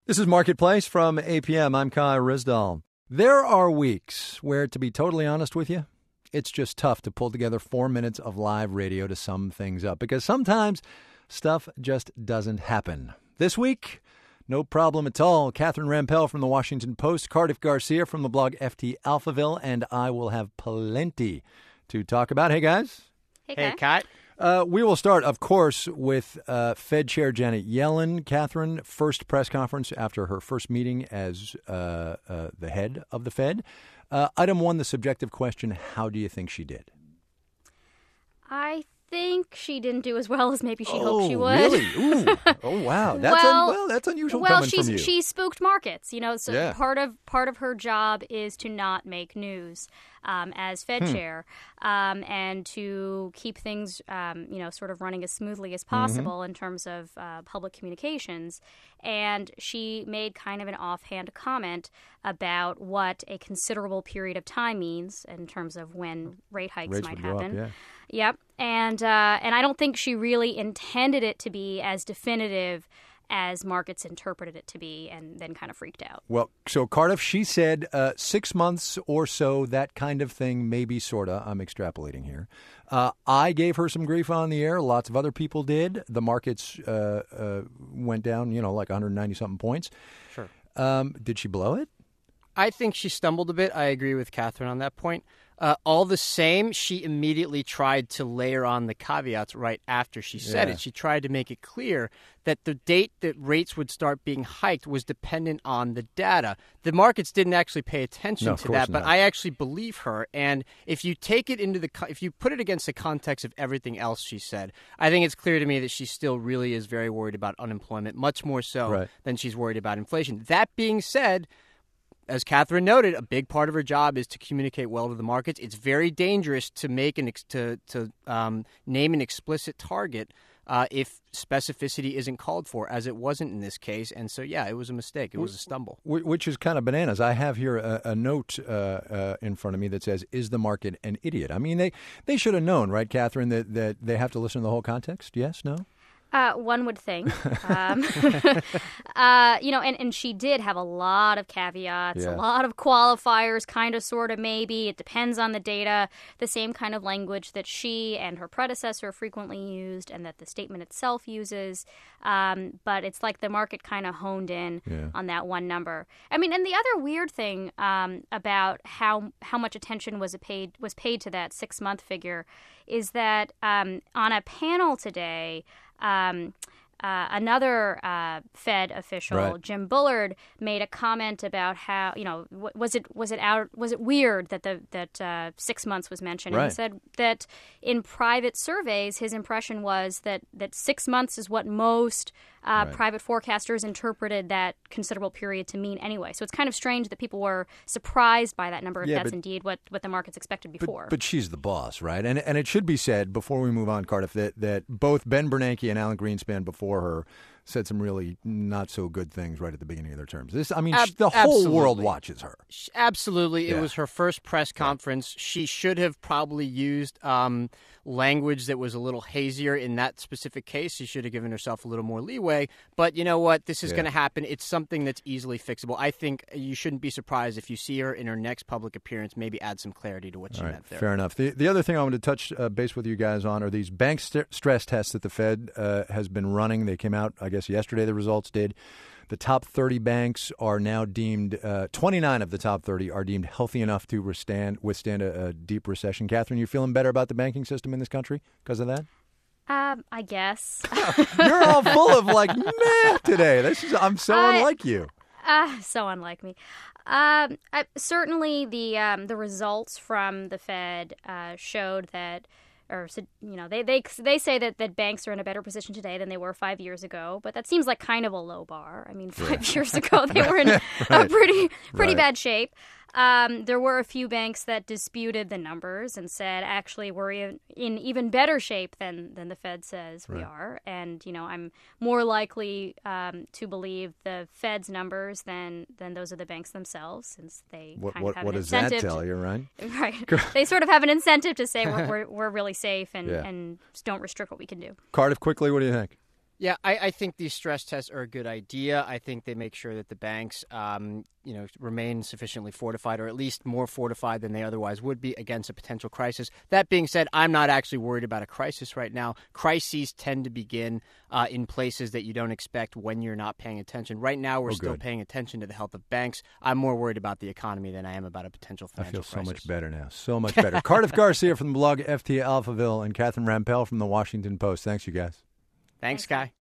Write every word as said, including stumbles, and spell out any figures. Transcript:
This is Marketplace from A P M. I'm Kai Rizdal. There are weeks where, to be totally honest with you, it's just tough to pull together four minutes of live radio to sum things up because sometimes stuff just doesn't happen. This week, no problem at all. Catherine Rampell from the Washington Post, Cardiff Garcia from the blog F T Alphaville, and I will have plenty to talk about. Hey, guys. Hey, Hey, Kat. Kat. Uh, we will start, of course, with uh, Fed Chair Janet Yellen. Catherine, first press conference after her first meeting as uh, uh, the head of the Fed. Uh, item one, the subjective question, how do you think she did? I think she didn't do as well as maybe she oh, hoped she would. Really? Ooh. Oh, wow. That's well, un- well, that's unusual well, coming she's, from you. she spooked markets. You know, so Yeah. part of part of her job is to not make news um, as Fed Hmm. chair um, and to keep things, um, you know, sort of running as smoothly as Mm-hmm. possible in terms of uh, public communications. And she made kind of an offhand comment about what a considerable period of time means in terms of when rate hikes Rates might would go up, happen. yeah. Yep, and uh, and I don't think she really intended it to be as definitive as markets interpreted it to be, and then kind of freaked out. Well, so Cardiff, she said uh, six months or so, that kind of thing, maybe, sort of. I'm extrapolating here. Uh, I gave her some grief on the air. Lots of other people did. The markets uh, uh, went down, you know, like one hundred ninety-something points. Sure. Um, did she blow it? I think she stumbled a bit. I agree with Catherine on that point. Uh, all the same, she immediately tried to layer on the caveats right after she said Yeah. it. She tried to make it clear that the date that rates would start being hiked was dependent on the data. The markets didn't actually pay attention No, of to course that, but not. I actually believe her. And if you take it into the, co- if you put it against the context of everything else she said, I think it's clear to me that she still really is very worried about unemployment, much more so Right. than she's worried about inflation. That being said, as Catherine noted, a big part of her job is to communicate well to the markets. It's very dangerous to make an ex- to to um, name an explicit target uh, if specificity isn't called for, as it wasn't in this case. And so, yeah, it was a mistake. It was a stumble. Wh- Which is kind of bananas. I have here a, a note uh, uh, in front of me that says, is the market an idiot? I mean, they, they should have known, right, Catherine, that, that they have to listen to the whole context? Yes? No? Uh, one would think. Um, uh, you know, and, and she did have a lot of caveats, Yeah. a lot of qualifiers, kind of, sort of, maybe. It depends on the data, the same kind of language that she and her predecessor frequently used and that the statement itself uses. Um, but it's like the market kind of honed in Yeah. on that one number. I mean, and the other weird thing um, about how how much attention was it paid was paid to that six-month figure is that um, on a panel today, Um, uh, another uh, Fed official, Right. Jim Bullard, made a comment about how, you know, w- was it was it out was it weird that the that uh, six months was mentioned? And Right. he said that in private surveys, his impression was that that six months is what most uh, Right. private forecasters interpreted that considerable period to mean anyway. So it's kind of strange that people were surprised by that number if Yeah, that's but- indeed what, what the markets expected But, before. but she's the boss, right? And and it should be said before we move on, Cardiff, that, that both Ben Bernanke and Alan Greenspan before her said some really not so good things right at the beginning of their terms. This, I mean, Ab- sh- the whole absolutely. world watches her. Sh- Absolutely. Yeah. It was her first press conference. She should have probably used um, language that was a little hazier in that specific case. She should have given herself a little more leeway. But you know what? This is Yeah. going to happen. It's something that's easily fixable. I think you shouldn't be surprised if you see her in her next public appearance, maybe add some clarity to what she All right, meant there. fair enough. The the other thing I wanted to touch uh, base with you guys on are these bank st- stress tests that the Fed uh, has been running. They came out, I guess, yesterday. The results did. The top thirty banks are now deemed, uh, twenty-nine of the top thirty are deemed healthy enough to withstand withstand a, a deep recession. Catherine, you feeling better about the banking system in this country because of that? um, I guess. You're all full of like meh today. This is I'm so I- unlike you. Ah, so unlike me. Um, I, certainly, the um, the results from the Fed uh, showed that, or you know, they they they say that, that banks are in a better position today than they were five years ago. But that seems like kind of a low bar. I mean, five Yeah. years ago they were in Right. a pretty pretty Right. bad shape. Um, there were a few banks that disputed the numbers and said, actually, we're in, in even better shape than, than the Fed says we Right. are. And, you know, I'm more likely um, to believe the Fed's numbers than, than those of the banks themselves, since they What kind what of have what an does that incentive. tell to, you, right? Right. They sort of have an incentive to say we're, we're, we're really safe and, Yeah. and don't restrict what we can do. Cardiff, quickly, what do you think? Yeah, I, I think these stress tests are a good idea. I think they make sure that the banks, um, you know, remain sufficiently fortified, or at least more fortified than they otherwise would be against a potential crisis. That being said, I'm not actually worried about a crisis right now. Crises tend to begin uh, in places that you don't expect when you're not paying attention. Right now, we're Oh, still good. paying attention to the health of banks. I'm more worried about the economy than I am about a potential I financial feel crisis. so much better now. So much better. Cardiff Garcia from the blog F T Alphaville and Catherine Rampell from the Washington Post. Thanks, you guys. Thanks, Guy.